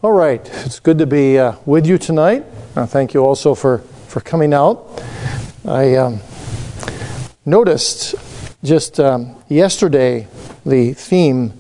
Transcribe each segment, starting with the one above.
All right, it's good to be with you tonight. Thank you also for coming out. I noticed just yesterday the theme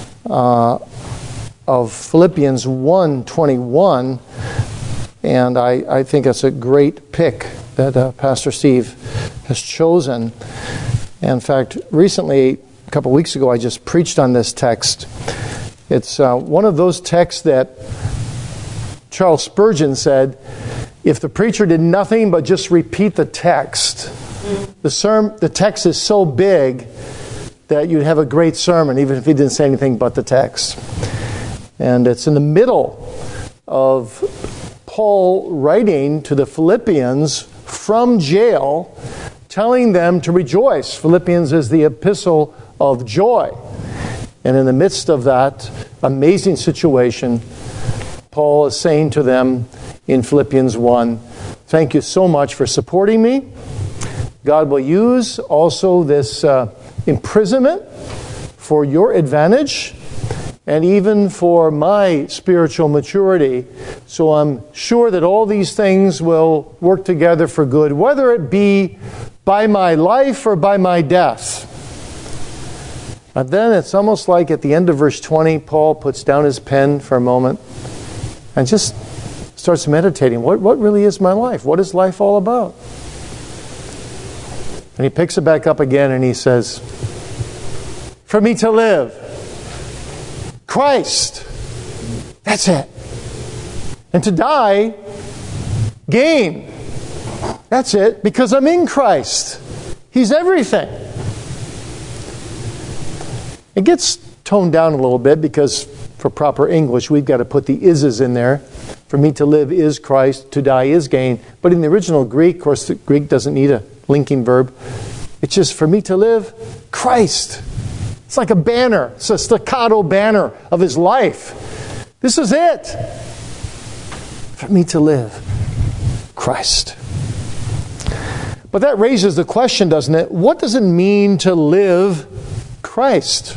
of Philippians 1:21, and I think it's a great pick that Pastor Steve has chosen. In fact, recently, a couple weeks ago, I just preached on this text. It's one of those texts that Charles Spurgeon said, if the preacher did nothing but just repeat the text, the text is so big that you'd have a great sermon, even if he didn't say anything but the text. And it's in the middle of Paul writing to the Philippians from jail, telling them to rejoice. Philippians is the epistle of joy. And in the midst of that amazing situation, Paul is saying to them in Philippians 1, thank you so much for supporting me. God will use also this imprisonment for your advantage and even for my spiritual maturity. So I'm sure that all these things will work together for good, whether it be by my life or by my death. But then it's almost like at the end of verse 20, Paul puts down his pen for a moment and just starts meditating. What really is my life? What is life all about? And he picks it back up again and he says, for me to live, Christ. That's it. And to die, gain. That's it, because I'm in Christ. He's everything. It gets toned down a little bit because for proper English, we've got to put the is's in there. For me to live is Christ, to die is gain. But in the original Greek, of course, the Greek doesn't need a linking verb. It's just for me to live, Christ. It's like a banner. It's a staccato banner of his life. This is it. For me to live, Christ. But that raises the question, doesn't it? What does it mean to live Christ?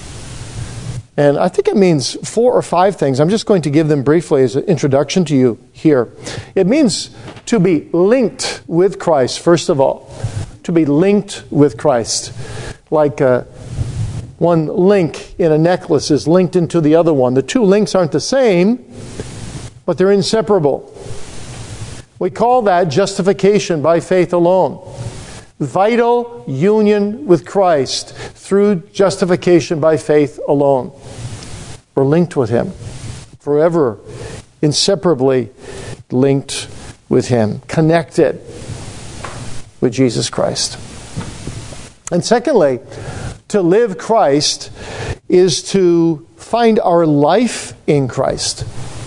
And I think it means 4 or 5 things. I'm just going to give them briefly as an introduction to you here. It means to be linked with Christ, first of all. To be linked with Christ. Like one link in a necklace is linked into the other one. The 2 links aren't the same, but they're inseparable. We call that justification by faith alone. Vital union with Christ through justification by faith alone. We're linked with Him. Forever, inseparably linked with Him. Connected with Jesus Christ. And secondly, to live Christ is to find our life in Christ.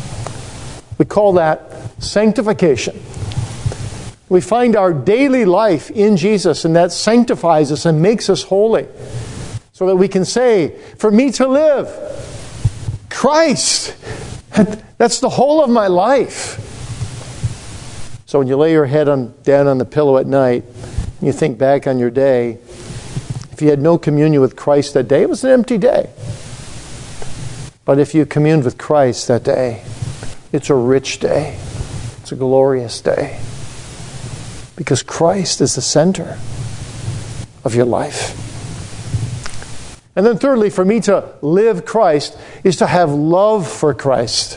We call that sanctification. We find our daily life in Jesus, and that sanctifies us and makes us holy. So that we can say, for me to live, Christ. That's the whole of my life. So when you lay your head down on the pillow at night, and you think back on your day, if you had no communion with Christ that day, it was an empty day. But if you communed with Christ that day, it's a rich day. It's a glorious day. Because Christ is the center of your life. And then thirdly, for me to live Christ is to have love for Christ.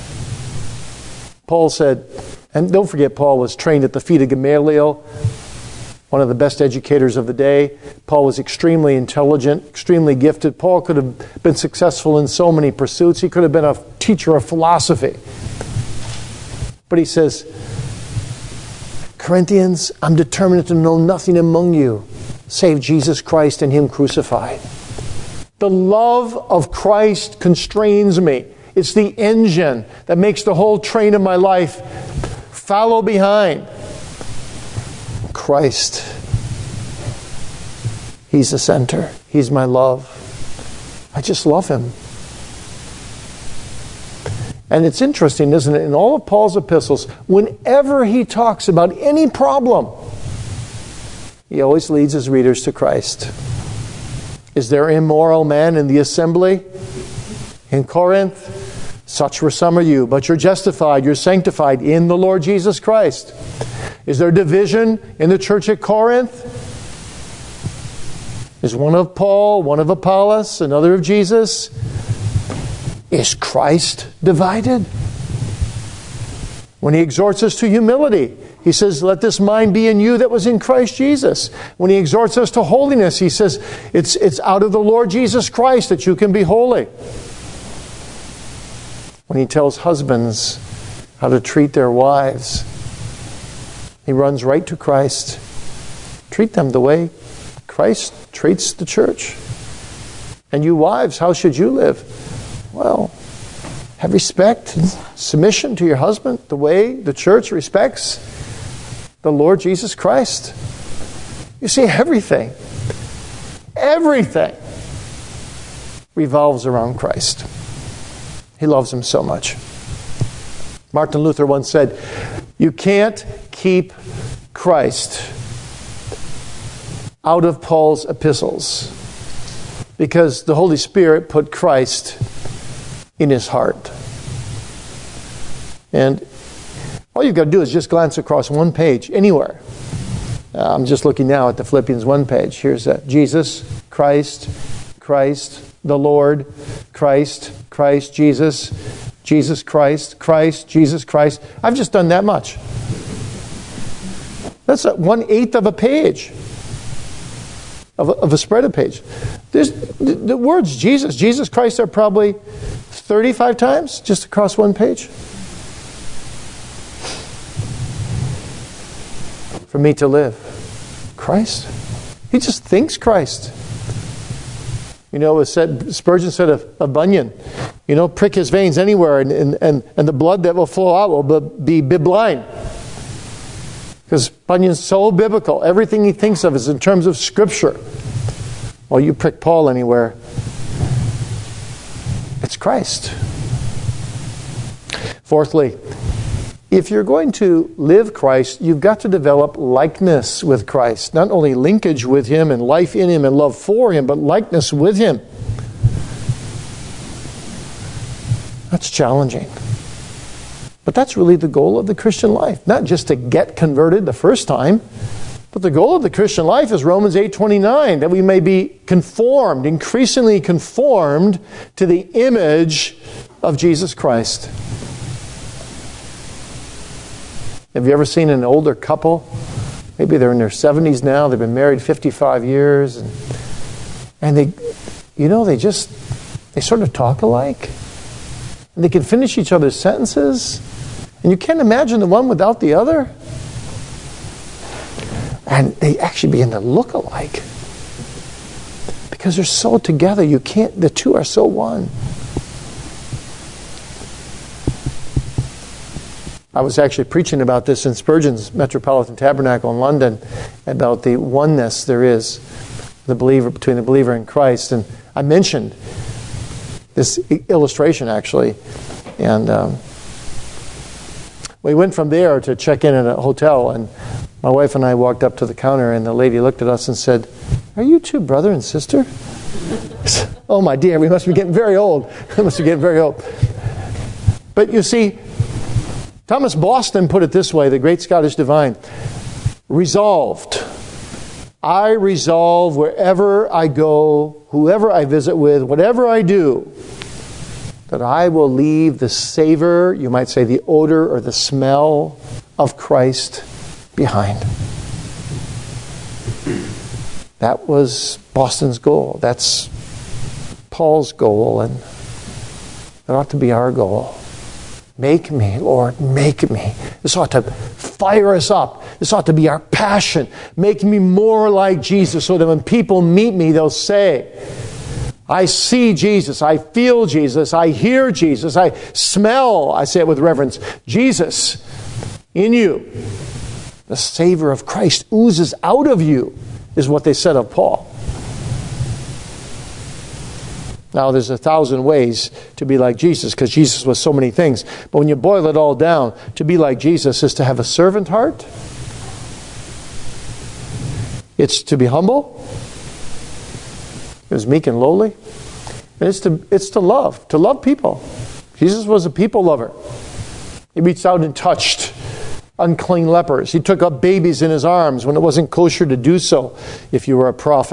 Paul said, and don't forget Paul was trained at the feet of Gamaliel, one of the best educators of the day. Paul was extremely intelligent, extremely gifted. Paul could have been successful in so many pursuits. He could have been a teacher of philosophy. But he says, Corinthians, I'm determined to know nothing among you save Jesus Christ and Him crucified. The love of Christ constrains me. It's the engine that makes the whole train of my life follow behind. Christ. He's the center. He's my love. I just love Him. And it's interesting, isn't it? In all of Paul's epistles, whenever he talks about any problem, he always leads his readers to Christ. Is there immoral man in the assembly in Corinth? Such were some of you, but you're justified, you're sanctified in the Lord Jesus Christ. Is there division in the church at Corinth? Is one of Paul, one of Apollos, another of Jesus? Is Christ divided? When he exhorts us to humility, he says, let this mind be in you that was in Christ Jesus. When he exhorts us to holiness, he says, it's out of the Lord Jesus Christ that you can be holy. When he tells husbands how to treat their wives, he runs right to Christ. Treat them the way Christ treats the church. And you wives, how should you live? Well, have respect and submission to your husband the way the church respects the Lord Jesus Christ. You see, everything revolves around Christ. He loves him so much. Martin Luther once said, you can't keep Christ out of Paul's epistles because the Holy Spirit put Christ in his heart. And all you've got to do is just glance across one page, anywhere. I'm just looking now at the Philippians 1 page. Here's Jesus, Christ, Christ, the Lord, Christ, Christ, Jesus, Jesus Christ, Christ, Jesus Christ. I've just done that much. That's 1/8 of a page. Of a spread page. The words Jesus, Jesus Christ are probably 35 times just across one page. For me to live, Christ. He just thinks Christ. You know, it was said, Spurgeon said of Bunyan, you know, prick his veins anywhere and the blood that will flow out will be blind. Because Bunyan's so biblical. Everything he thinks of is in terms of Scripture. Well, you prick Paul anywhere, it's Christ. Fourthly, if you're going to live Christ, you've got to develop likeness with Christ. Not only linkage with Him and life in Him and love for Him, but likeness with Him. That's challenging. But that's really the goal of the Christian life. Not just to get converted the first time, but the goal of the Christian life is Romans 8:29, that we may be conformed, increasingly conformed to the image of Jesus Christ. Have you ever seen an older couple? Maybe they're in their 70s now, they've been married 55 years, and they sort of talk alike. And they can finish each other's sentences. And you can't imagine the one without the other. And they actually begin to look alike. Because they're so together, the two are so one. I was actually preaching about this in Spurgeon's Metropolitan Tabernacle in London, about the oneness there is between the believer and Christ. And I mentioned this illustration, actually. And we went from there to check in at a hotel, and my wife and I walked up to the counter, and the lady looked at us and said, "Are you two brother and sister?" Oh, my dear, we must be getting very old. We must be getting very old. But you see, Thomas Boston put it this way, the great Scottish divine: resolved. I resolve wherever I go, whoever I visit with, whatever I do, that I will leave the savor, you might say the odor or the smell of Christ behind. That was Boston's goal. That's Paul's goal, and that ought to be our goal. Make me, Lord, make me. This ought to fire us up. This ought to be our passion. Make me more like Jesus so that when people meet me, they'll say, I see Jesus, I feel Jesus, I hear Jesus, I smell, I say it with reverence, Jesus in you. The savor of Christ oozes out of you, is what they said of Paul. Now, there's 1,000 ways to be like Jesus, because Jesus was so many things. But when you boil it all down, to be like Jesus is to have a servant heart. It's to be humble. It was meek and lowly. And it's to love people. Jesus was a people lover. He reached out and touched unclean lepers. He took up babies in his arms when it wasn't kosher to do so if you were a prophet.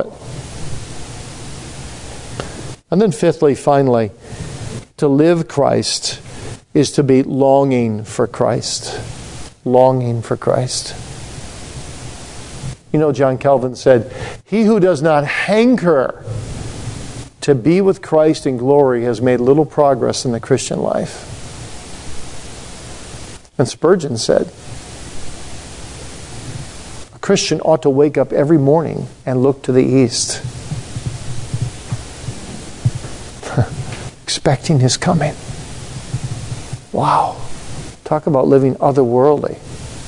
And then fifthly, finally, to live Christ is to be longing for Christ. Longing for Christ. You know, John Calvin said, "He who does not hanker to be with Christ in glory has made little progress in the Christian life." And Spurgeon said, "A Christian ought to wake up every morning and look to the east, expecting His coming." Wow. Talk about living otherworldly.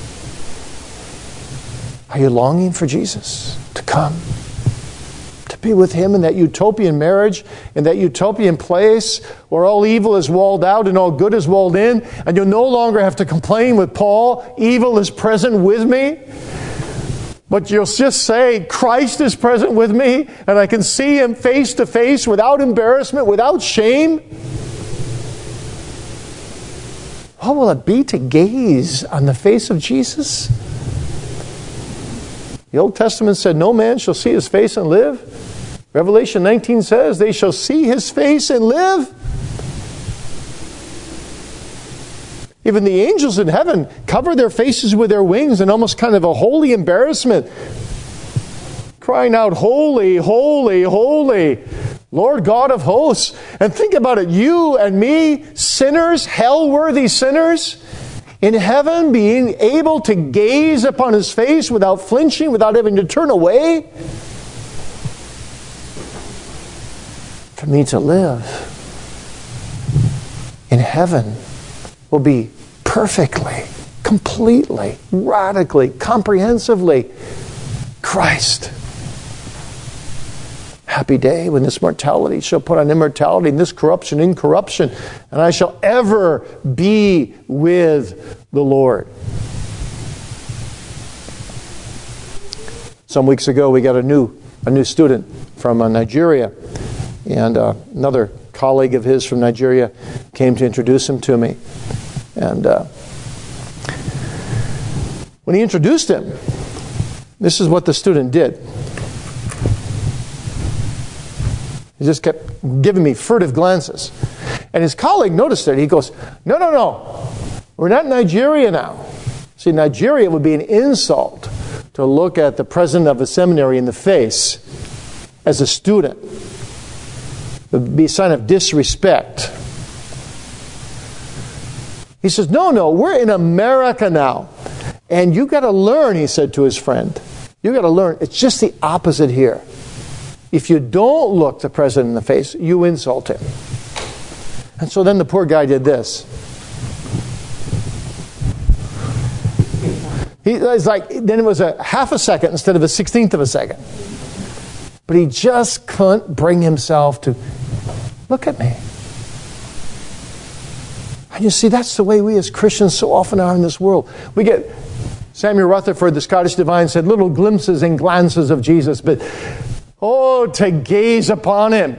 Are you longing for Jesus to come? To be with Him in that utopian marriage, in that utopian place where all evil is walled out and all good is walled in, and you'll no longer have to complain with Paul, "Evil is present with me." But you'll just say, "Christ is present with me, and I can see Him face to face without embarrassment, without shame." What will it be to gaze on the face of Jesus? The Old Testament said, "No man shall see His face and live." Revelation 19 says, "They shall see His face and live." Even the angels in heaven cover their faces with their wings in almost kind of a holy embarrassment, crying out, "Holy, holy, holy, Lord God of hosts." And think about it, you and me, sinners, hell-worthy sinners, in heaven being able to gaze upon His face without flinching, without having to turn away. For me to live in heaven will be perfectly, completely, radically, comprehensively Christ. Happy day when this mortality shall put on immortality, and this corruption incorruption, and I shall ever be with the Lord. Some weeks ago, we got a new student from Nigeria, and another colleague of his from Nigeria came to introduce him to me. And when he introduced him, this is what the student did. He just kept giving me furtive glances. And his colleague noticed it. He goes, No. We're not in Nigeria now. See, Nigeria would be an insult to look at the president of a seminary in the face as a student. It would be a sign of disrespect. He says, No, we're in America now. And you got to learn, he said to his friend. You got to learn. It's just the opposite here. If you don't look the president in the face, you insult him. And so then the poor guy did this. It's like, then it was a half a second instead of a 16th of a second. But he just couldn't bring himself to look at me. And you see, that's the way we as Christians so often are in this world. We get, Samuel Rutherford, the Scottish divine, said, little glimpses and glances of Jesus, but oh, to gaze upon Him.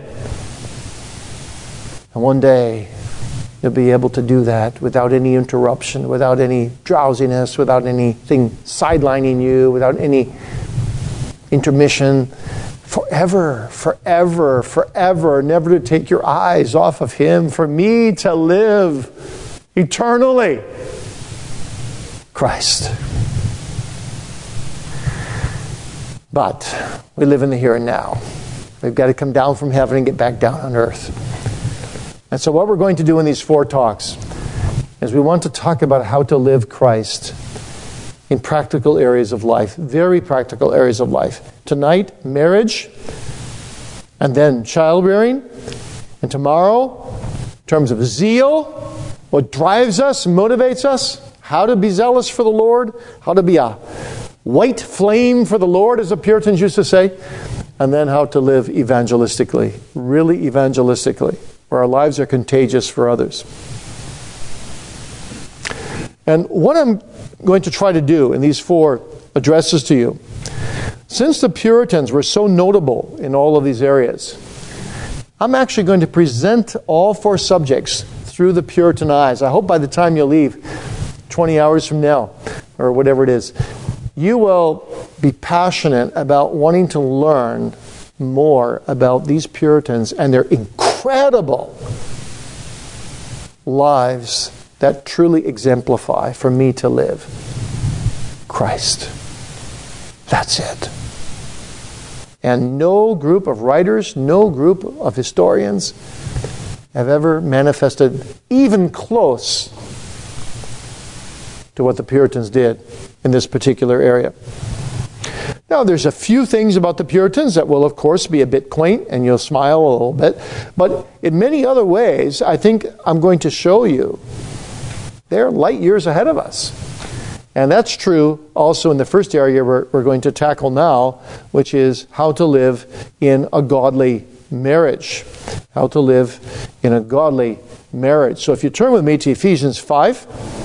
And one day, you'll be able to do that without any interruption, without any drowsiness, without anything sidelining you, without any intermission. Forever, forever, forever, never to take your eyes off of Him. For me to live eternally. Christ. But we live in the here and now. We've got to come down from heaven and get back down on earth. And so what we're going to do in these 4 talks is we want to talk about how to live Christ in practical areas of life, very practical areas of life. Tonight, marriage, and then childbearing, and tomorrow, in terms of zeal, what drives us, motivates us, how to be zealous for the Lord, how to be a white flame for the Lord, as the Puritans used to say, and then how to live evangelistically, really evangelistically, where our lives are contagious for others. And what I'm going to try to do in these 4 addresses to you, since the Puritans were so notable in all of these areas, I'm actually going to present all 4 subjects through the Puritan eyes. I hope by the time you leave, 20 hours from now, or whatever it is, you will be passionate about wanting to learn more about these Puritans and their incredible lives that truly exemplify for me to live Christ. That's it. And no group of writers, no group of historians have ever manifested even close to what the Puritans did in this particular area. Now, there's a few things about the Puritans that will, of course, be a bit quaint, and you'll smile a little bit. But in many other ways, I think I'm going to show you they're light years ahead of us. And that's true also in the first area we're going to tackle now, which is how to live in a godly marriage. How to live in a godly marriage. So if you turn with me to Ephesians 5,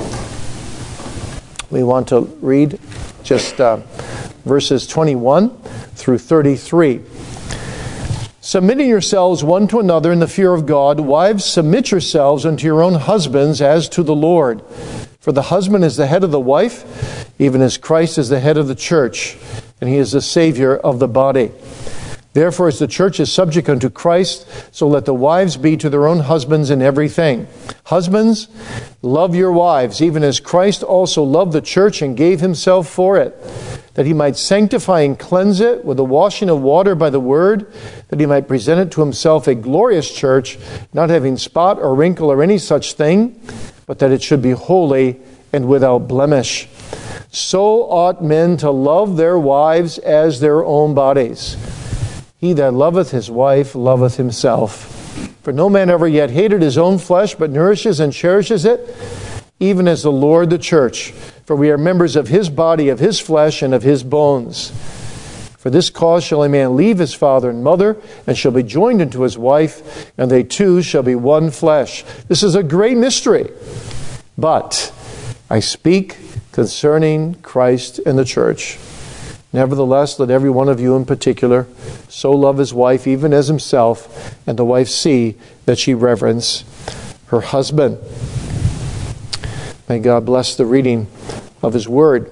we want to read just verses 21 through 33. Submitting yourselves one to another in the fear of God, wives, submit yourselves unto your own husbands as to the Lord. For the husband is the head of the wife, even as Christ is the head of the church, and he is the Savior of the body. Therefore, as the church is subject unto Christ, so let the wives be to their own husbands in everything. Husbands, love your wives, even as Christ also loved the church and gave himself for it, that he might sanctify and cleanse it with the washing of water by the word, that he might present it to himself a glorious church, not having spot or wrinkle or any such thing, but that it should be holy and without blemish. So ought men to love their wives as their own bodies. He that loveth his wife loveth himself. For no man ever yet hated his own flesh, but nourishes and cherishes it, even as the Lord the church. For we are members of his body, of his flesh, and of his bones. For this cause shall a man leave his father and mother, and shall be joined unto his wife, and they two shall be one flesh. This is a great mystery. But I speak concerning Christ and the church. Nevertheless, let every one of you in particular so love his wife even as himself, and the wife see that she reverence her husband. May God bless the reading of his word.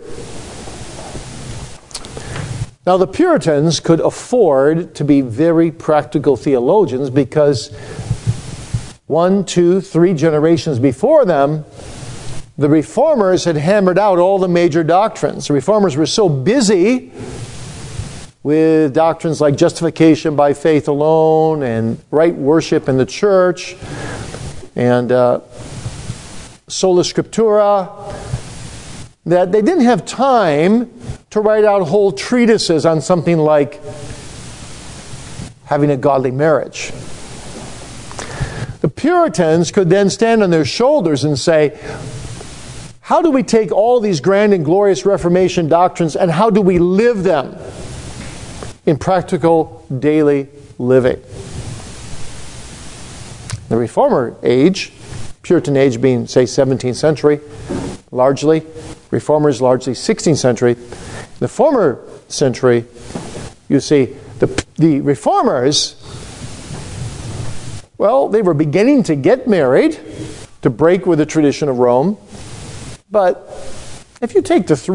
Now, the Puritans could afford to be very practical theologians because 1, 2, 3 generations before them, the Reformers had hammered out all the major doctrines. The Reformers were so busy with doctrines like justification by faith alone and right worship in the church and sola scriptura that they didn't have time to write out whole treatises on something like having a godly marriage. The Puritans could then stand on their shoulders and say, how do we take all these grand and glorious Reformation doctrines and how do we live them in practical daily living? The Reformer age, Puritan age being, say, 17th century, largely, Reformers largely 16th century. The former century, you see, the Reformers, well, they were beginning to get married, to break with the tradition of Rome. But if you take the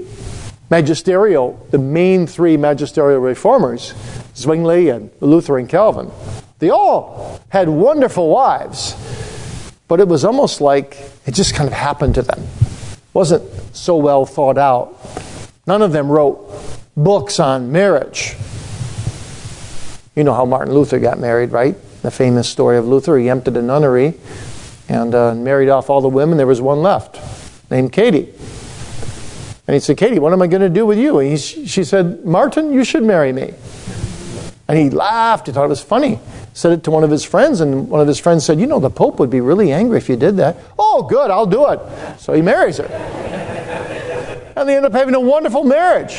main three magisterial reformers, Zwingli and Luther and Calvin, they all had wonderful wives. But it was almost like it just kind of happened to them. It wasn't so well thought out. None of them wrote books on marriage. You know how Martin Luther got married, right? The famous story of Luther. He emptied a nunnery and married off all the women. There was one left, named Katie. And he said, Katie, what am I going to do with you? And she said, Martin, you should marry me. And he laughed. He thought it was funny. Said it to one of his friends, and one of his friends said, the Pope would be really angry if you did that. Oh, good, I'll do it. So he marries her. And they end up having a wonderful marriage.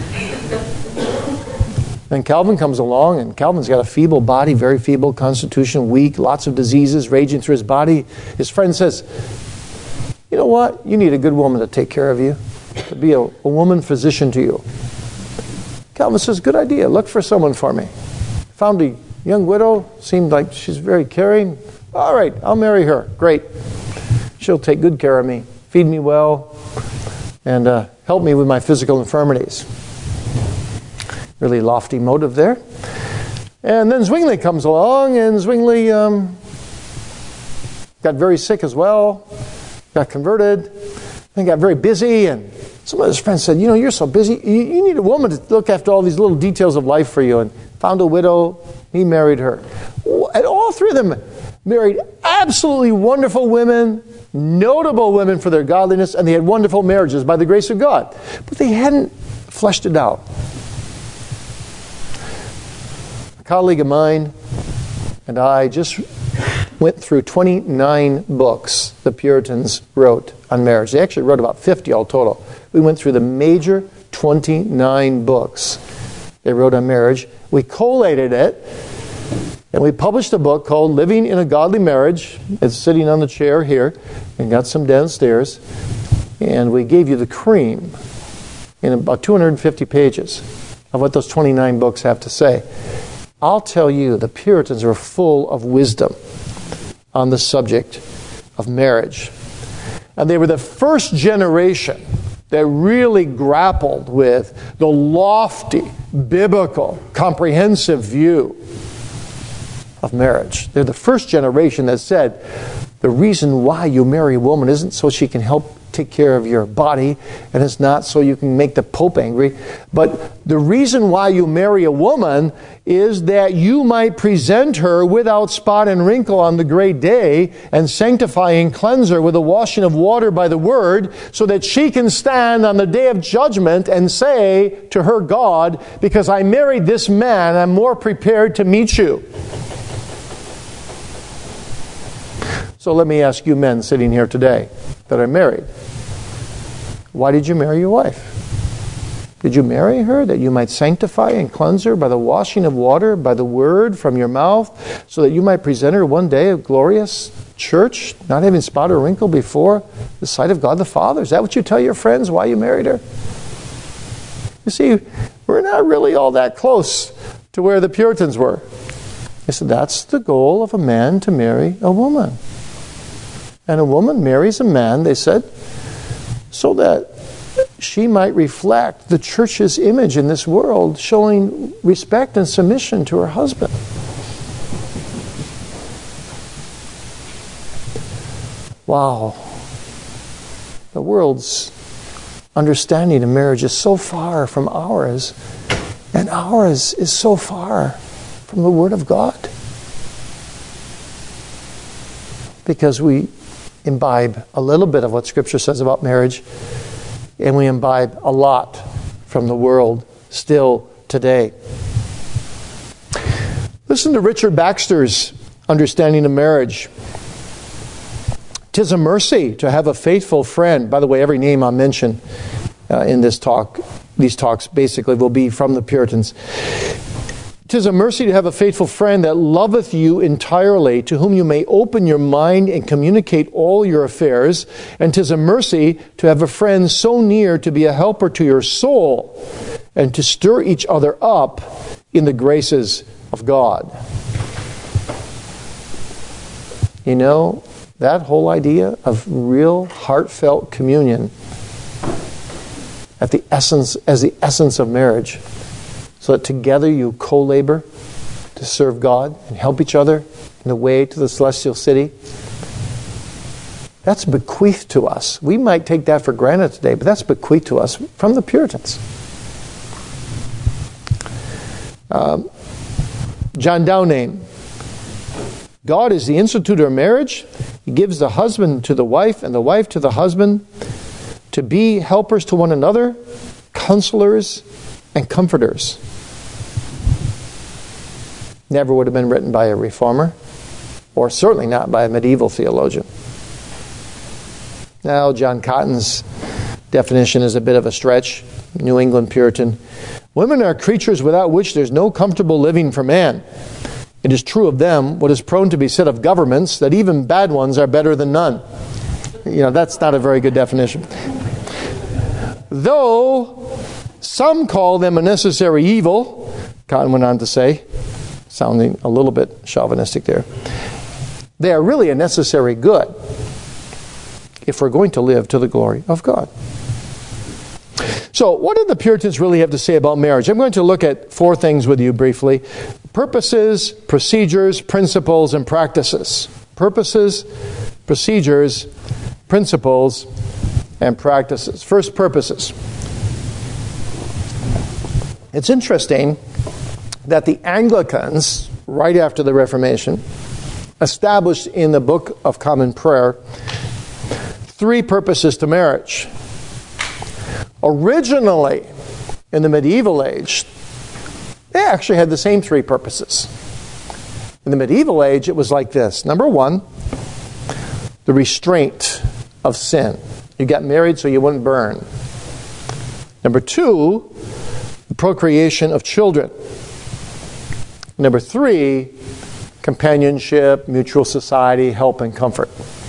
Then Calvin comes along, and Calvin's got a feeble body, very feeble constitution, weak, lots of diseases raging through his body. His friend says, you know what? You need a good woman to take care of you, to be a woman physician to you. Calvin says, good idea. Look for someone for me. Found a young widow, seemed like she's very caring, All right, I'll marry her. Great. She'll take good care of me, feed me well, and help me with my physical infirmities. Really lofty motive there. And then Zwingli comes along, and Zwingli got very sick as well, got converted, and got very busy. And some of his friends said, you're so busy, you need a woman to look after all these little details of life for you. And found a widow, he married her. And all three of them married absolutely wonderful women, notable women for their godliness, and they had wonderful marriages by the grace of God. But they hadn't fleshed it out. A colleague of mine and I just went through 29 books the Puritans wrote on marriage. They actually wrote about 50 all total. We went through the major 29 books they wrote on marriage. We collated it, and we published a book called Living in a Godly Marriage. It's sitting on the chair here, and got some downstairs. And we gave you the cream in about 250 pages of what those 29 books have to say. I'll tell you, the Puritans are full of wisdom on the subject of marriage. And they were the first generation that really grappled with the lofty, biblical, comprehensive view of marriage. They're the first generation that said, the reason why you marry a woman isn't so she can help take care of your body, and it's not so you can make the Pope angry, but the reason why you marry a woman is that you might present her without spot and wrinkle on the great day, and sanctify and cleanse her with a washing of water by the word, so that she can stand on the day of judgment and say to her God, because I married this man, I'm more prepared to meet you. So let me ask you men sitting here today that are married, why did you marry your wife? Did you marry her that you might sanctify and cleanse her by the washing of water, by the word from your mouth, so that you might present her one day a glorious church, not having spot or wrinkle before the sight of God the Father? Is that what you tell your friends why you married her? You see, we're not really all that close to where the Puritans were. They said that's the goal of a man, to marry a woman. And a woman marries a man, they said, so that she might reflect the church's image in this world, showing respect and submission to her husband. Wow. The world's understanding of marriage is so far from ours, and ours is so far from the Word of God. Because we imbibe a little bit of what Scripture says about marriage, and we imbibe a lot from the world still today. Listen to Richard Baxter's understanding of marriage. "'Tis a mercy to have a faithful friend." By the way, every name I'll mention in this talk, these talks basically will be from the Puritans. "'Tis a mercy to have a faithful friend that loveth you entirely, to whom you may open your mind and communicate all your affairs. And 'tis a mercy to have a friend so near to be a helper to your soul, and to stir each other up in the graces of God." You know, that whole idea of real heartfelt communion as the essence of marriage, so that together you co-labor to serve God and help each other in the way to the celestial city. That's bequeathed to us. We might take that for granted today, but that's bequeathed to us from the Puritans. John Downey. "God is the institutor of marriage. He gives the husband to the wife and the wife to the husband to be helpers to one another, counselors and comforters." Never would have been written by a reformer, or certainly not by a medieval theologian. Now, John Cotton's definition is a bit of a stretch. New England Puritan. "Women are creatures without which there's no comfortable living for man. It is true of them what is prone to be said of governments, that even bad ones are better than none." You know, that's not a very good definition. "Though some call them a necessary evil," Cotton went on to say, sounding a little bit chauvinistic there, They are really a necessary good if we're going to live to the glory of God. So, what did the Puritans really have to say about marriage? I'm going to look at 4 things with you briefly. Purposes, procedures, principles, and practices. Purposes, procedures, principles, and practices. First, purposes. It's interesting that the Anglicans, right after the Reformation, established in the Book of Common Prayer 3 purposes to marriage. Originally, in the medieval age, they actually had the same 3 purposes. In the medieval age, it was like this. Number 1, the restraint of sin. You got married so you wouldn't burn. Number 2, the procreation of children. Number 3, companionship, mutual society, help, and comfort.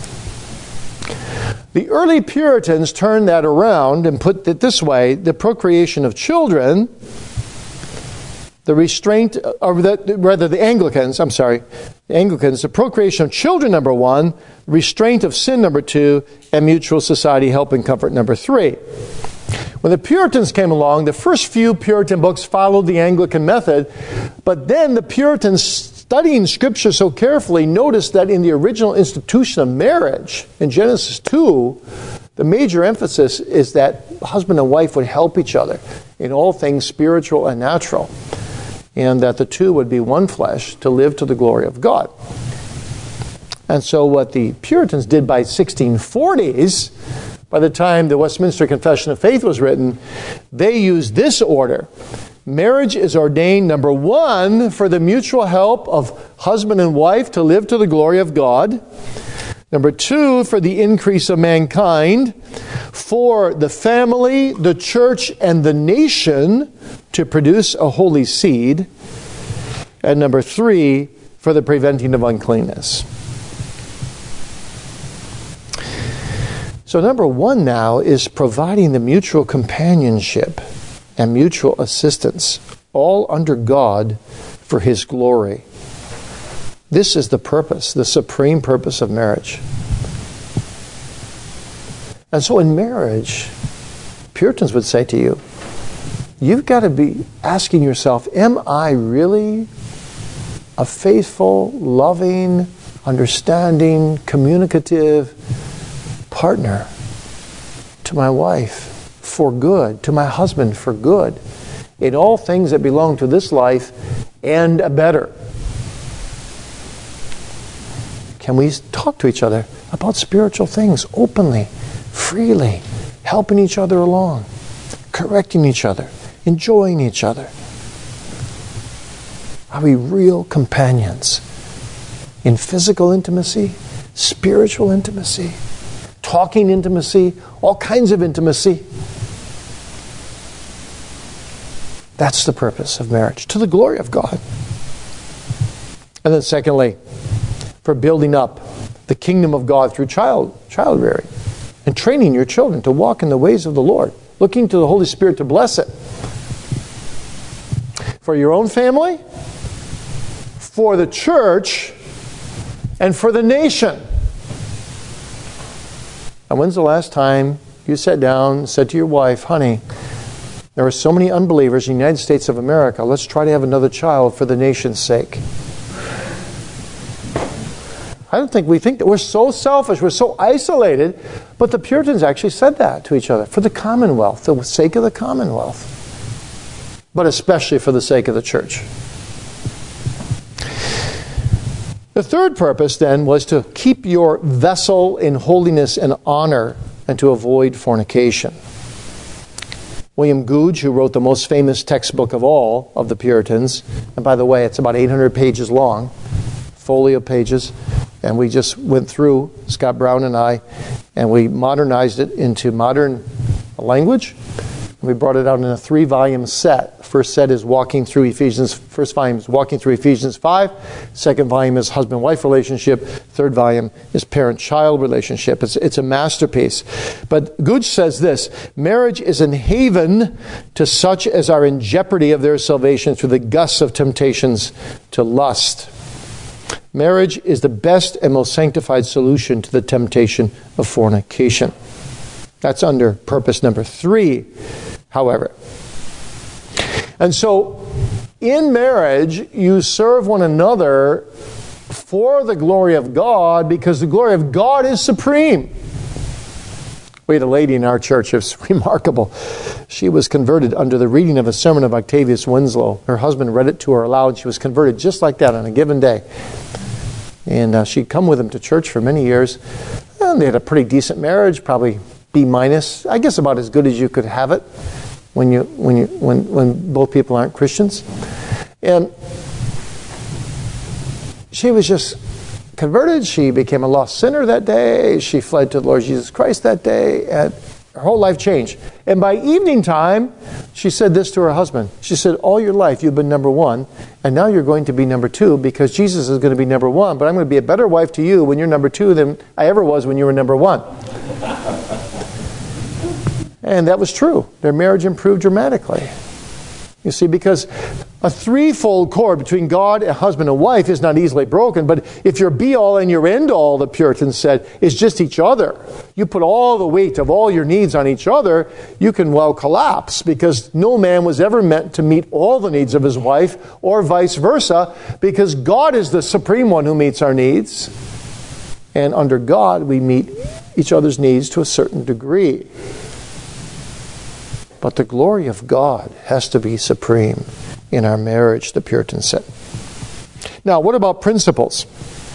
The early Puritans turned that around and put it this way: the procreation of children, the restraint, or the Anglicans, the procreation of children, number 1, restraint of sin, number 2, and mutual society, help, and comfort, number 3. When the Puritans came along, the first few Puritan books followed the Anglican method, but then the Puritans, studying Scripture so carefully, noticed that in the original institution of marriage, in Genesis 2, the major emphasis is that husband and wife would help each other in all things spiritual and natural, and that the two would be one flesh to live to the glory of God. And so what the Puritans did by 1640s, by the time the Westminster Confession of Faith was written, they used this order. Marriage is ordained, number 1, for the mutual help of husband and wife to live to the glory of God. Number 2, for the increase of mankind. For the family, the church, and the nation to produce a holy seed. And number 3, for the preventing of uncleanness. So number 1 now is providing the mutual companionship and mutual assistance, all under God for His glory. This is the purpose, the supreme purpose of marriage. And so in marriage, Puritans would say to you, you've got to be asking yourself, am I really a faithful, loving, understanding, communicative partner to my wife for good, to my husband for good, in all things that belong to this life and a better? Can we talk to each other about spiritual things openly, freely, helping each other along, correcting each other, enjoying each other? Are we real companions in physical intimacy, spiritual intimacy, talking intimacy, all kinds of intimacy? That's the purpose of marriage, to the glory of God. And then secondly, for building up the kingdom of God through child rearing and training your children to walk in the ways of the Lord, looking to the Holy Spirit to bless it. For your own family, for the church, and for the nation. And when's the last time you sat down and said to your wife, honey, there are so many unbelievers in the United States of America, let's try to have another child for the nation's sake? I don't think we think that we're so selfish, we're so isolated, but the Puritans actually said that to each other, for the commonwealth, the sake of the commonwealth, but especially for the sake of the church. The third purpose then was to keep your vessel in holiness and honor and to avoid fornication. William Gouge, who wrote the most famous textbook of all of the Puritans, and by the way, it's about 800 pages long, folio pages, and we just went through, Scott Brown and I, and we modernized it into modern language. We brought it out in a 3-volume set. First set is walking through Ephesians. First volume is walking through Ephesians 5. Second volume is husband-wife relationship. Third volume is parent-child relationship. It's a masterpiece. But Gouge says this: marriage is an haven to such as are in jeopardy of their salvation through the gusts of temptations to lust. Marriage is the best and most sanctified solution to the temptation of fornication. That's under purpose number 3, however. And so, in marriage, you serve one another for the glory of God, because the glory of God is supreme. We had a lady in our church, it was remarkable. She was converted under the reading of a sermon of Octavius Winslow. Her husband read it to her aloud. She was converted just like that on a given day. And she'd come with him to church for many years. And they had a pretty decent marriage, probably B-, I guess about as good as you could have it when both people aren't Christians. And she was just converted. She became a lost sinner that day. She fled to the Lord Jesus Christ that day. And her whole life changed. And by evening time, she said this to her husband. She said, all your life you've been number 1, and now you're going to be number 2 because Jesus is going to be number 1. But I'm going to be a better wife to you when you're number 2 than I ever was when you were number 1. And that was true. Their marriage improved dramatically. You see, because a threefold cord between God, a husband, and wife is not easily broken. But if your be-all and your end-all, the Puritans said, is just each other, you put all the weight of all your needs on each other, you can well collapse, because no man was ever meant to meet all the needs of his wife, or vice versa, because God is the supreme one who meets our needs. And under God, we meet each other's needs to a certain degree. But the glory of God has to be supreme in our marriage, the Puritans said. Now, what about principles?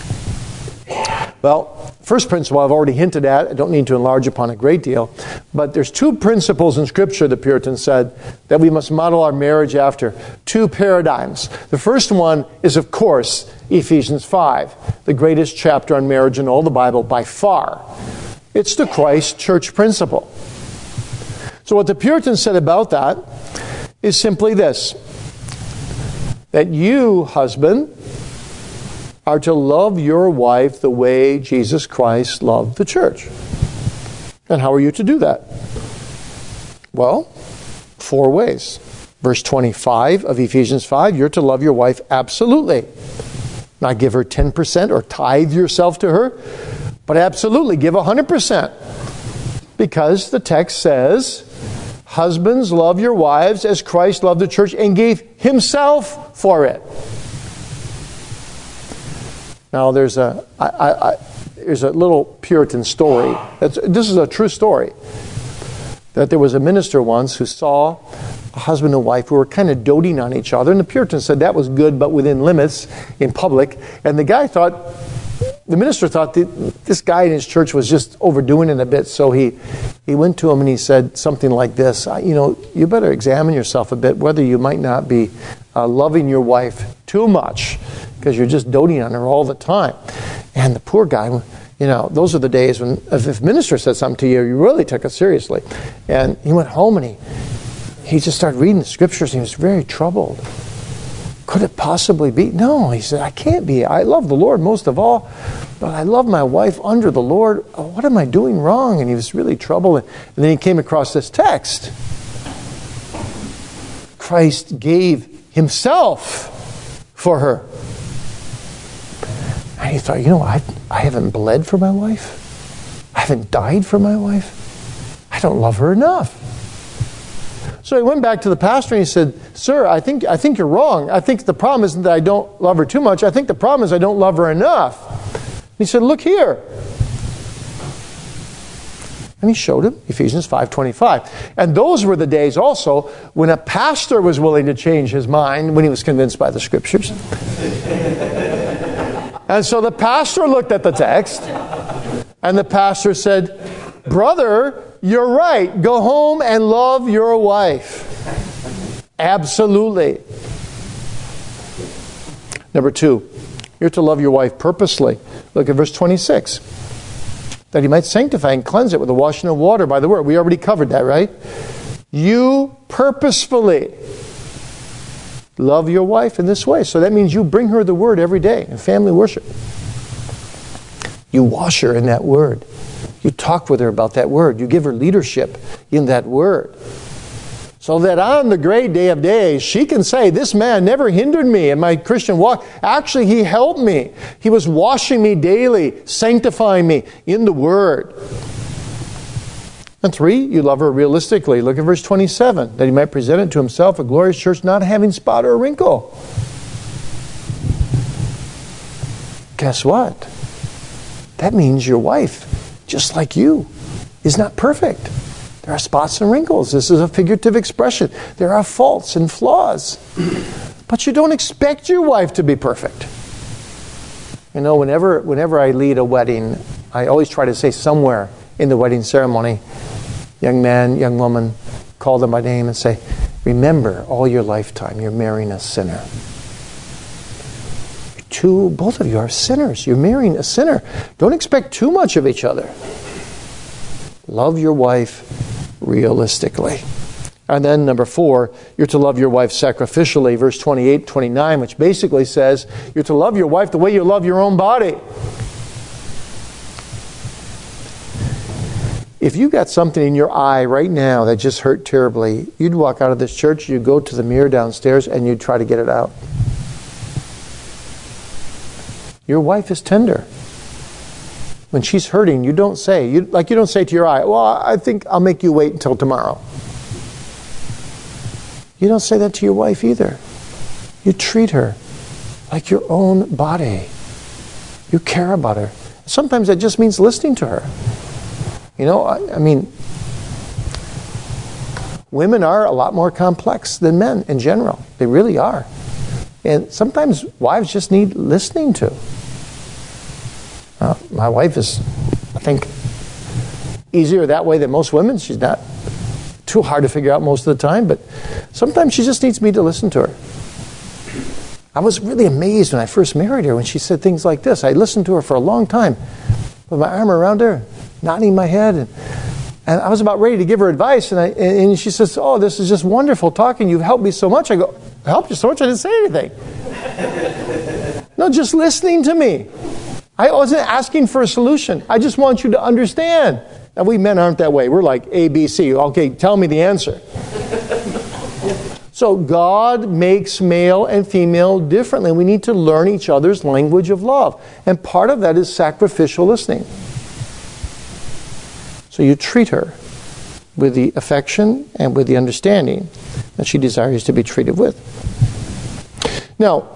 Well, first principle I've already hinted at. I don't need to enlarge upon a great deal. But there's 2 principles in Scripture, the Puritans said, that we must model our marriage after. 2 paradigms. The first one is, of course, Ephesians 5, the greatest chapter on marriage in all the Bible by far. It's the Christ church principle. So what the Puritans said about that is simply this: that you, husband, are to love your wife the way Jesus Christ loved the church. And how are you to do that? Well, 4 ways. Verse 25 of Ephesians 5, you're to love your wife absolutely. Not give her 10% or tithe yourself to her, but absolutely give 100%. Because the text says, husbands, love your wives as Christ loved the church and gave himself for it. Now, there's a little Puritan story. This is a true story. That there was a minister once who saw a husband and wife who were kind of doting on each other. And the Puritans said that was good, but within limits, in public. And the minister thought this guy in his church was just overdoing it a bit. So he went to him and he said something like this: you better examine yourself a bit, whether you might not be loving your wife too much, because you're just doting on her all the time. And the poor guy, those are the days when if minister said something to you, you really took it seriously. And he went home and he just started reading the scriptures, and he was very troubled. Could it possibly be? No, he said, I can't be. I love the Lord most of all, but I love my wife under the Lord. What am I doing wrong? And he was really troubled. And then he came across this text. Christ gave himself for her. And he thought, I haven't bled for my wife. I haven't died for my wife. I don't love her enough. So he went back to the pastor and he said, sir, I think you're wrong. I think the problem isn't that I don't love her too much. I think the problem is I don't love her enough. He said, look here. And he showed him Ephesians 5:25. And those were the days also when a pastor was willing to change his mind when he was convinced by the scriptures. And so the pastor looked at the text and the pastor said, brother, you're right. Go home and love your wife. Absolutely. Number 2, you're to love your wife purposely. Look at verse 26. That he might sanctify and cleanse it with the washing of water by the word. We already covered that, right? You purposefully love your wife in this way. So that means you bring her the word every day in family worship. You wash her in that word. You talk with her about that word. You give her leadership in that word. So that on the great day of days, she can say, this man never hindered me in my Christian walk. Actually, he helped me. He was washing me daily, sanctifying me in the Word. And 3, you love her realistically. Look at verse 27. That he might present it to himself a glorious church, not having spot or wrinkle. Guess what? That means your wife, just like you, is not perfect. There are spots and wrinkles. This is a figurative expression. There are faults and flaws. But you don't expect your wife to be perfect. You know, whenever I lead a wedding, I always try to say somewhere in the wedding ceremony, young man, young woman, call them by name and say, remember, all your lifetime, you're marrying a sinner. Both of you are sinners. You're marrying a sinner. Don't expect too much of each other. Love your wife realistically. And then number 4, you're to love your wife sacrificially. Verse 28, 29, which basically says you're to love your wife the way you love your own body. If you got something in your eye right now that just hurt terribly, you'd walk out of this church, you'd go to the mirror downstairs, and you'd try to get it out. Your wife is tender. When she's hurting, you don't say, you don't say to your eye, well, I think I'll make you wait until tomorrow. You don't say that to your wife either. You treat her like your own body. You care about her. Sometimes that just means listening to her. You know, I mean, women are a lot more complex than men in general. They really are. And sometimes wives just need listening to. My wife is, I think, easier that way than most women. She's not too hard to figure out most of the time, but sometimes she just needs me to listen to her. I was really amazed when I first married her when she said things like this. I listened to her for a long time with my arm around her, nodding my head, and I was about ready to give her advice, and she says, oh, this is just wonderful talking. You've helped me so much. I go, I helped you so much? I didn't say anything. No, just listening to me. I wasn't asking for a solution. I just want you to understand. And we men aren't that way. We're like A, B, C. Okay, tell me the answer. So God makes male and female differently. We need to learn each other's language of love. And part of that is sacrificial listening. So you treat her with the affection and with the understanding that she desires to be treated with. Now,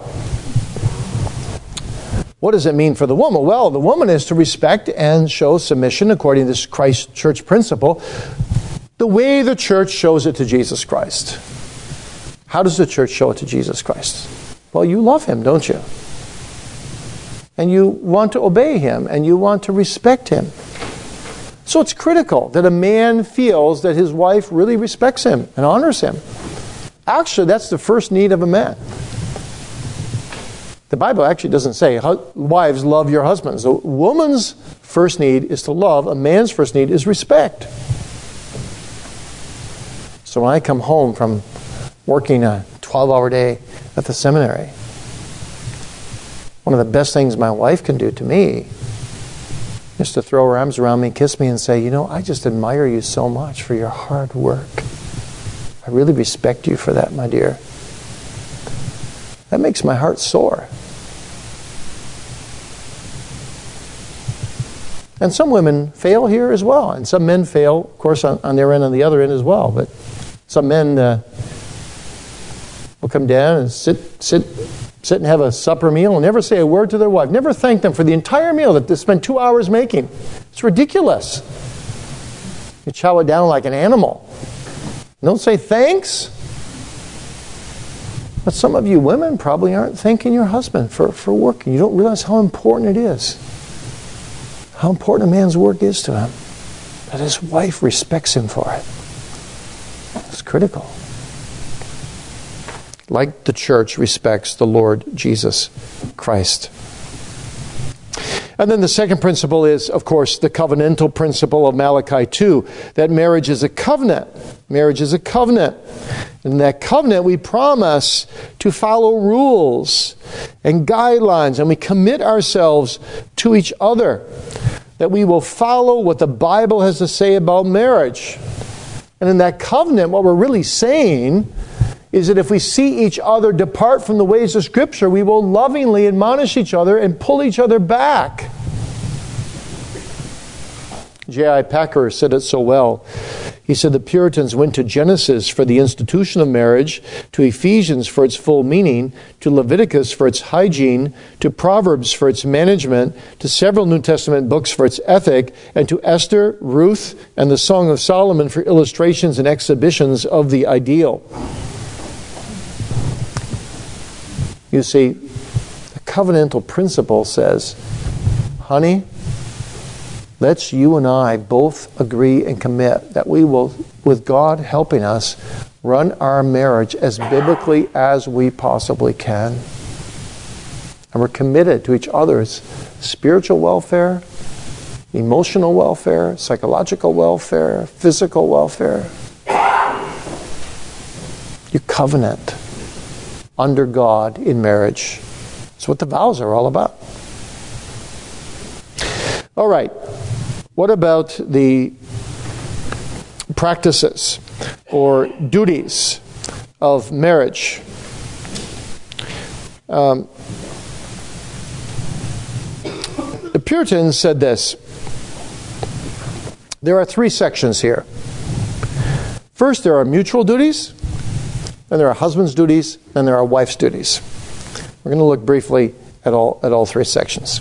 what does it mean for the woman? Well, the woman is to respect and show submission according to this Christ church principle, the way the church shows it to Jesus Christ. How does the church show it to Jesus Christ? Well, you love him, don't you? And you want to obey him, and you want to respect him. So it's critical that a man feels that his wife really respects him and honors him. Actually, that's the first need of a man. The Bible actually doesn't say, wives, love your husbands. A woman's first need is to love. A man's first need is respect. So when I come home from working a 12-hour day at the seminary, one of the best things my wife can do to me is to throw her arms around me, kiss me, and say, you know, I just admire you so much for your hard work. I really respect you for that, my dear. That makes my heart soar. And some women fail here as well. And some men fail, of course, on their end and the other end as well. But some men will come down and sit and have a supper meal and never say a word to their wife. Never thank them for the entire meal that they spent 2 hours making. It's ridiculous. You chow it down like an animal. Don't say thanks. But some of you women probably aren't thanking your husband for working. You don't realize how important it is. How important a man's work is to him. That his wife respects him for it. It's critical. Like the church respects the Lord Jesus Christ. And then the second principle is, of course, the covenantal principle of Malachi 2, that marriage is a covenant. Marriage is a covenant. In that covenant, we promise to follow rules and guidelines, and we commit ourselves to each other, that we will follow what the Bible has to say about marriage. And in that covenant, what we're really saying is that if we see each other depart from the ways of Scripture, we will lovingly admonish each other and pull each other back. J.I. Packer said it so well. He said the Puritans went to Genesis for the institution of marriage, to Ephesians for its full meaning, to Leviticus for its hygiene, to Proverbs for its management, to several New Testament books for its ethic, and to Esther, Ruth, and the Song of Solomon for illustrations and exhibitions of the ideal. You see, the covenantal principle says, honey, let's you and I both agree and commit that we will, with God helping us, run our marriage as biblically as we possibly can. And we're committed to each other's spiritual welfare, emotional welfare, psychological welfare, physical welfare. You covenant under God in marriage. That's what the vows are all about. All right. What about the practices or duties of marriage? The Puritans said this. There are 3 sections here. First, there are mutual duties, then there are husband's duties, then there are wife's duties. We're going to look briefly at all 3 sections.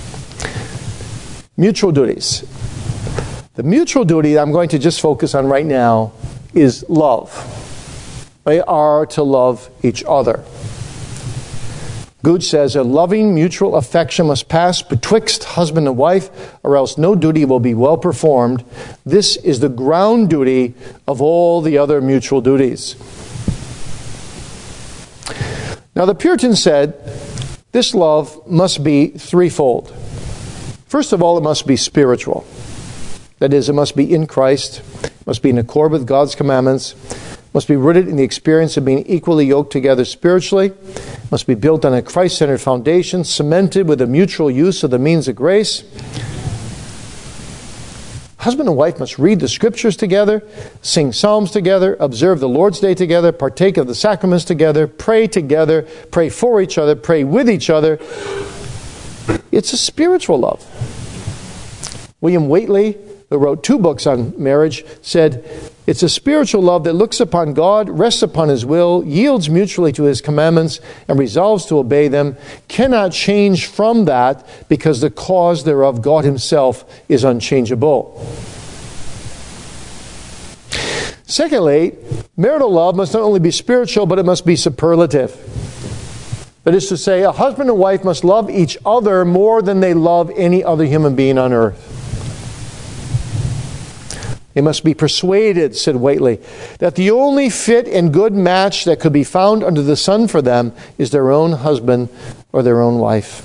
Mutual duties. The mutual duty I'm going to just focus on right now is love. They are to love each other. Gooch says, a loving mutual affection must pass betwixt husband and wife, or else no duty will be well performed. This is the ground duty of all the other mutual duties. Now the Puritans said, this love must be threefold. First of all, it must be spiritual. That is, it must be in Christ, must be in accord with God's commandments, must be rooted in the experience of being equally yoked together spiritually, must be built on a Christ-centered foundation, cemented with a mutual use of the means of grace. Husband and wife must read the Scriptures together, sing psalms together, observe the Lord's Day together, partake of the sacraments together, pray for each other, pray with each other. It's a spiritual love. William Whately, who wrote 2 books on marriage, said, it's a spiritual love that looks upon God, rests upon His will, yields mutually to His commandments, and resolves to obey them, cannot change from that because the cause thereof, God Himself, is unchangeable. Secondly, marital love must not only be spiritual, but it must be superlative. That is to say, a husband and wife must love each other more than they love any other human being on earth. They must be persuaded, said Whately, that the only fit and good match that could be found under the sun for them is their own husband or their own wife.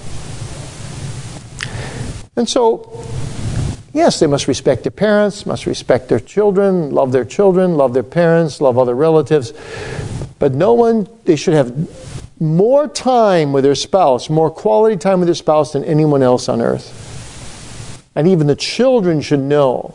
And so, yes, they must respect their parents, must respect their children, love their parents, love other relatives. But they should have more time with their spouse, more quality time with their spouse than anyone else on earth. And even the children should know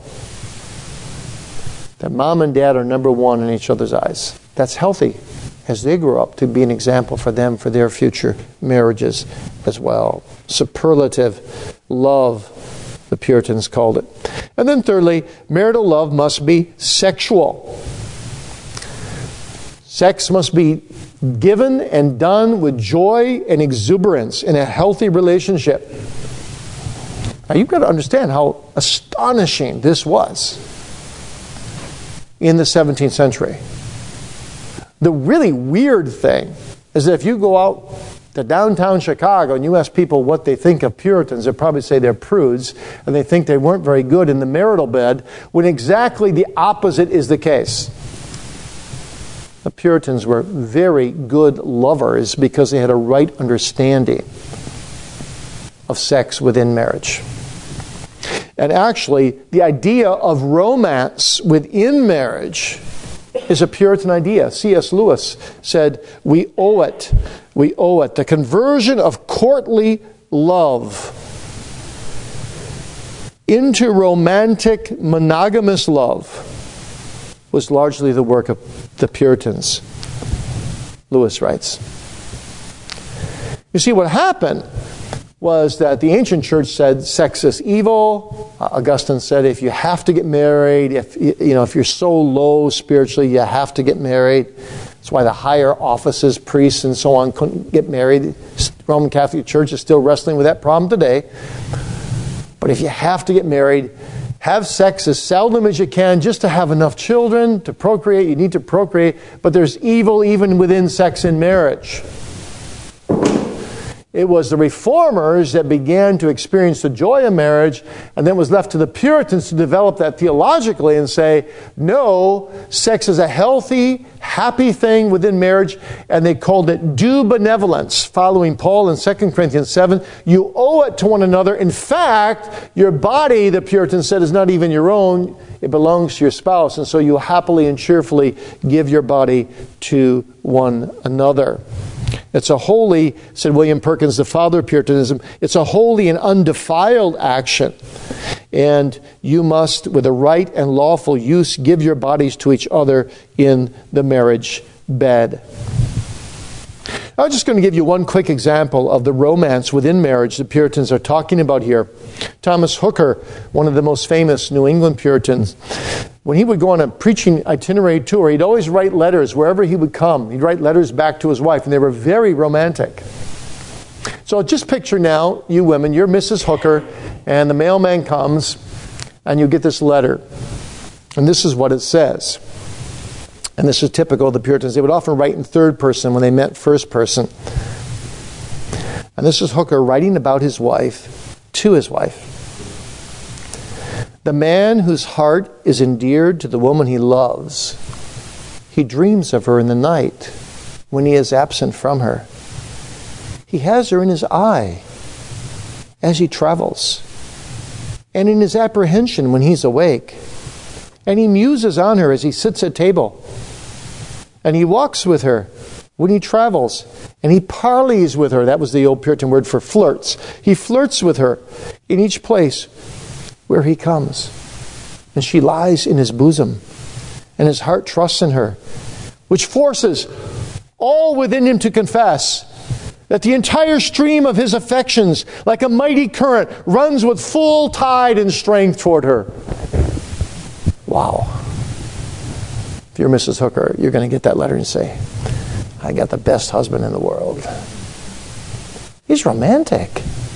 that mom and dad are number one in each other's eyes. That's healthy as they grow up to be an example for them, for their future marriages as well. Superlative love, the Puritans called it. And then thirdly, marital love must be sexual. Sex must be given and done with joy and exuberance in a healthy relationship. Now you've got to understand how astonishing this was in the 17th century. The really weird thing is that if you go out to downtown Chicago and you ask people what they think of Puritans, they'll probably say they're prudes and they think they weren't very good in the marital bed, when exactly the opposite is the case. The Puritans were very good lovers because they had a right understanding of sex within marriage. And actually, the idea of romance within marriage is a Puritan idea. C.S. Lewis said, we owe it. The conversion of courtly love into romantic monogamous love was largely the work of the Puritans, Lewis writes. You see, what happened was that the ancient church said sex is evil. Augustine said if you have to get married, if you're so low spiritually, you have to get married. That's why the higher offices, priests and so on, couldn't get married. Roman Catholic Church is still wrestling with that problem today. But if you have to get married, have sex as seldom as you can just to have enough children to procreate. You need to procreate. But there's evil even within sex in marriage. It was the Reformers that began to experience the joy of marriage, and then it was left to the Puritans to develop that theologically and say, no, sex is a healthy, happy thing within marriage, and they called it due benevolence, following Paul in 2 Corinthians 7. You owe it to one another. In fact, your body, the Puritans said, is not even your own. It belongs to your spouse, and so you happily and cheerfully give your body to one another. It's a holy, said William Perkins, the father of Puritanism, it's a holy and undefiled action. And you must, with a right and lawful use, give your bodies to each other in the marriage bed. I'm just going to give you one quick example of the romance within marriage the Puritans are talking about here. Thomas Hooker, one of the most famous New England Puritans, when he would go on a preaching itinerary tour, he'd always write letters wherever he would come. He'd write letters back to his wife, and they were very romantic. So just picture now, you women, you're Mrs. Hooker, and the mailman comes, and you get this letter. And this is what it says. And this is typical of the Puritans. They would often write in third person when they meant first person. And this is Hooker writing about his wife to his wife. The man whose heart is endeared to the woman he loves, he dreams of her in the night when he is absent from her. He has her in his eye as he travels, and in his apprehension when he's awake. And he muses on her as he sits at table. And he walks with her when he travels. And he parleys with her. That was the old Puritan word for flirts. He flirts with her in each place where he comes. And she lies in his bosom. And his heart trusts in her, which forces all within him to confess that the entire stream of his affections, like a mighty current, runs with full tide and strength toward her. Wow. If you're Mrs. Hooker, you're going to get that letter and say, I got the best husband in the world. He's romantic.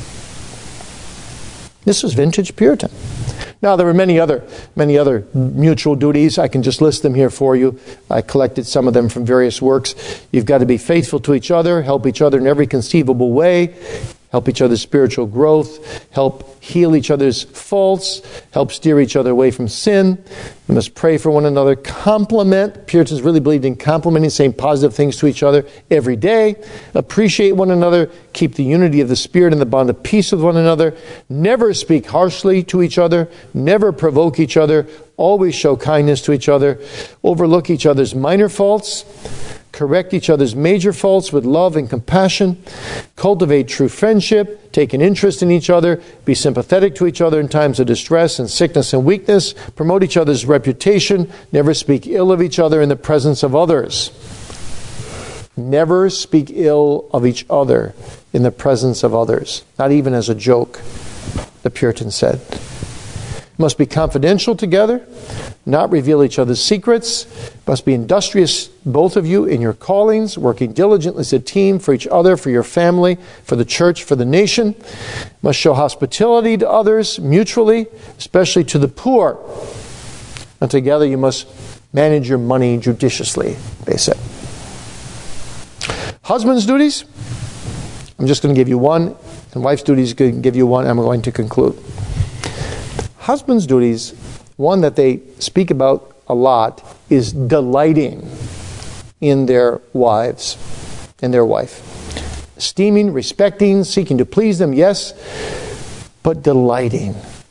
This was vintage Puritan. Now, there were many other mutual duties. I can just list them here for you. I collected some of them from various works. You've got to be faithful to each other, help each other in every conceivable way, help each other's spiritual growth, help heal each other's faults, help steer each other away from sin. You must pray for one another. Compliment. Puritans really believed in complimenting, saying positive things to each other every day. Appreciate one another. Keep the unity of the Spirit and the bond of peace with one another. Never speak harshly to each other. Never provoke each other. Always show kindness to each other. Overlook each other's minor faults. Correct each other's major faults with love and compassion. Cultivate true friendship. Take an interest in each other. Be sympathetic to each other in times of distress and sickness and weakness. Promote each other's reputation. Never speak ill of each other in the presence of others. Never speak ill of each other in the presence of others. Not even as a joke, the Puritans said. Must be confidential together, not reveal each other's secrets, must be industrious, both of you, in your callings, working diligently as a team for each other, for your family, for the church, for the nation. Must show hospitality to others mutually, especially to the poor. And together you must manage your money judiciously, they said. Husband's duties, I'm just going to give you one, and wife's duties going to give you one, and I'm going to conclude. Husband's duties, one that they speak about a lot, is delighting in their wives, in their wife. Esteeming, respecting, seeking to please them, yes, but delighting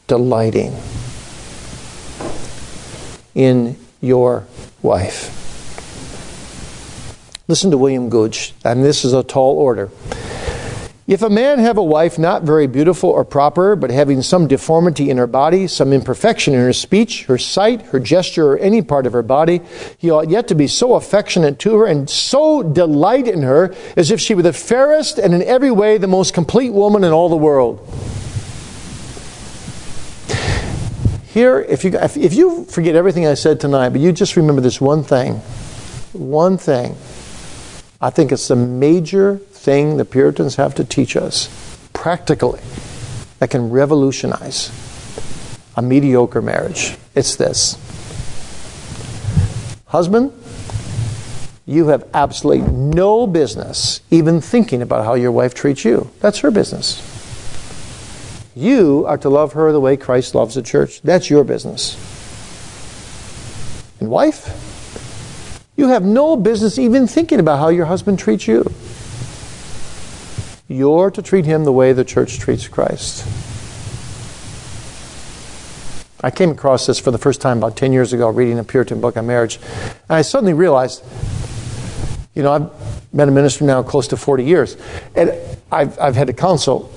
in your wife. Listen to William Gooch, and this is a tall order. If a man have a wife not very beautiful or proper, but having some deformity in her body, some imperfection in her speech, her sight, her gesture, or any part of her body, he ought yet to be so affectionate to her and so delight in her as if she were the fairest and in every way the most complete woman in all the world. Here, if you forget everything I said tonight, but you just remember this one thing, I think it's the major thing the Puritans have to teach us, practically, that can revolutionize a mediocre marriage. It's this. Husband, you have absolutely no business even thinking about how your wife treats you. That's her business. You are to love her the way Christ loves the church. That's your business. And wife, you have no business even thinking about how your husband treats you. You're to treat him the way the church treats Christ. I came across this for the first time about 10 years ago, reading a Puritan book on marriage. And I suddenly realized, I've been a minister now close to 40 years. And I've had to counsel,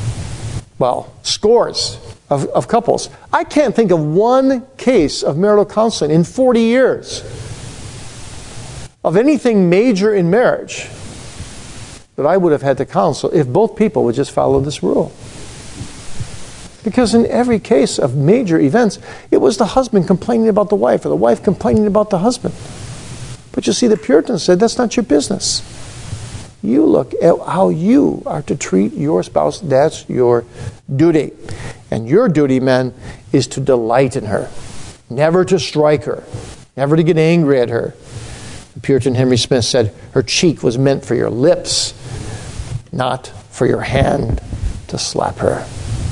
scores of couples. I can't think of one case of marital counseling in 40 years of anything major in marriage that I would have had to counsel if both people would just follow this rule. Because in every case of major events, it was the husband complaining about the wife or the wife complaining about the husband. But you see, the Puritans said that's not your business. You look at how you are to treat your spouse. That's your duty. And your duty, men, is to delight in her. Never to strike her. Never to get angry at her. The Puritan Henry Smith said, her cheek was meant for your lips, not for your hand to slap her.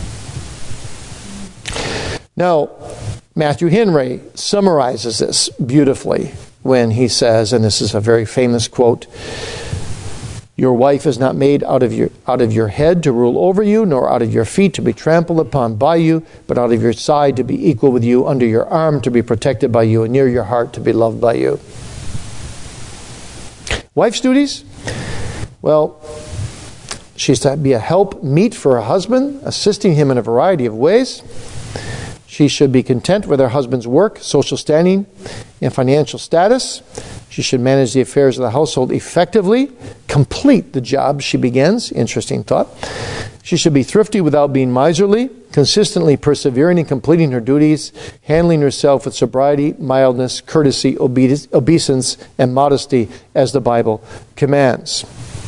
Now, Matthew Henry summarizes this beautifully when he says, and this is a very famous quote, your wife is not made out of your head to rule over you, nor out of your feet to be trampled upon by you, but out of your side to be equal with you, under your arm to be protected by you, and near your heart to be loved by you. Wife's duties? Well, she's to be a help meet for her husband, assisting him in a variety of ways. She should be content with her husband's work, social standing, and financial status. She should manage the affairs of the household effectively, complete the job she begins. Interesting thought. She should be thrifty without being miserly, consistently persevering in completing her duties, handling herself with sobriety, mildness, courtesy, obeisance, and modesty, as the Bible commands.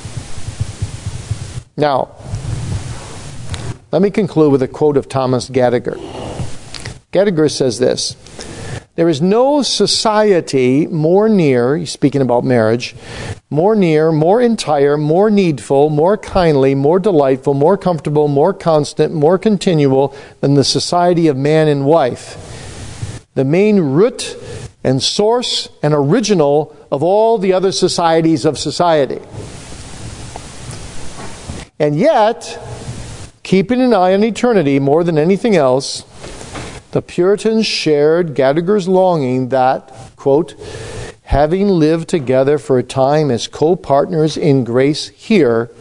Now, let me conclude with a quote of Thomas Gadiger. Gadiger says this, there is no society more near, he's speaking about marriage, more near, more entire, more needful, more kindly, more delightful, more comfortable, more constant, more continual than the society of man and wife, the main root and source and original of all the other societies of society. And yet, keeping an eye on eternity more than anything else, the Puritans shared Gadiger's longing that, quote, having lived together for a time as co-partners in grace here,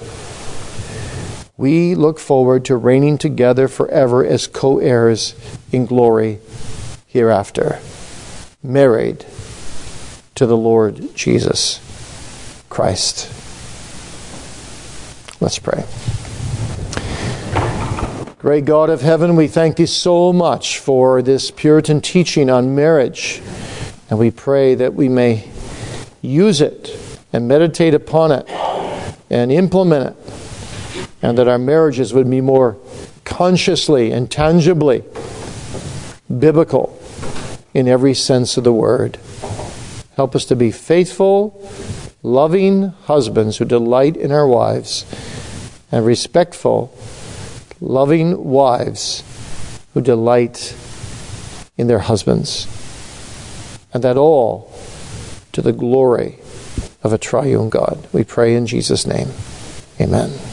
we look forward to reigning together forever as co-heirs in glory hereafter, married to the Lord Jesus Christ. Let's pray. Great God of heaven, we thank Thee so much for this Puritan teaching on marriage. And we pray that we may use it and meditate upon it and implement it. And that our marriages would be more consciously and tangibly biblical in every sense of the word. Help us to be faithful, loving husbands who delight in our wives, and respectful, loving wives who delight in their husbands. And that all to the glory of a triune God. We pray in Jesus' name. Amen.